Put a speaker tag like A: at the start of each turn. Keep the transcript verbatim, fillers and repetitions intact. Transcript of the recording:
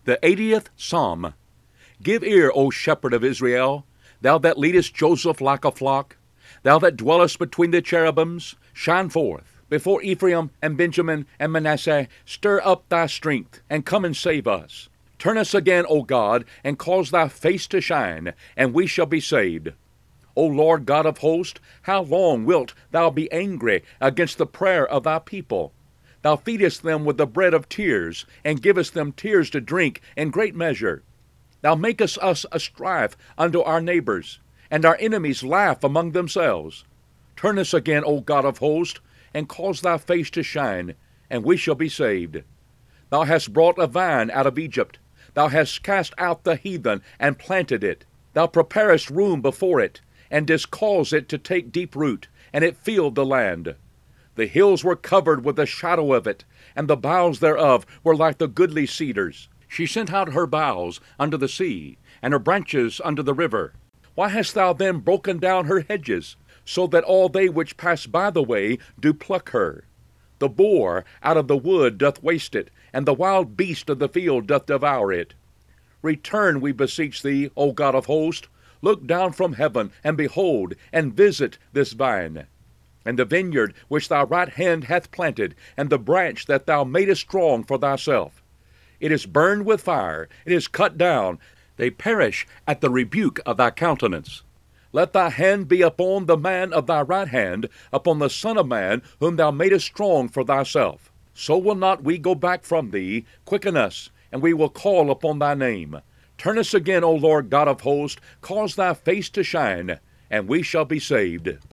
A: The eightieth Psalm. Give ear, O shepherd of Israel, thou that leadest Joseph like a flock, thou that dwellest between the cherubims, shine forth. Before Ephraim and Benjamin and Manasseh, stir up thy strength, and come and save us. Turn us again, O God, and cause thy face to shine, and we shall be saved. O Lord God of hosts, how long wilt thou be angry against the prayer of thy people? Thou feedest them with the bread of tears, and givest them tears to drink in great measure. Thou makest us a strife unto our neighbors, and our enemies laugh among themselves. Turn us again, O God of hosts, and cause thy face to shine, and we shall be saved. Thou hast brought a vine out of Egypt. Thou hast cast out the heathen, and planted it. Thou preparest room before it, and didst cause it to take deep root, and it filled the land. The hills were covered with the shadow of it, and the boughs thereof were like the goodly cedars. She sent out her boughs unto the sea, and her branches unto the river. Why hast thou then broken down her hedges, so that all they which pass by the way do pluck her? The boar out of the wood doth waste it, and the wild beast of the field doth devour it. Return, we beseech thee, O God of hosts. Look down from heaven, and behold, and visit this vine, and the vineyard which thy right hand hath planted, and the branch that thou madest strong for thyself. It is burned with fire, it is cut down, they perish at the rebuke of thy countenance. Let thy hand be upon the man of thy right hand, upon the Son of Man, whom thou madest strong for thyself. So will not we go back from thee. Quicken us, and we will call upon thy name. Turn us again, O Lord God of hosts, cause thy face to shine, and we shall be saved.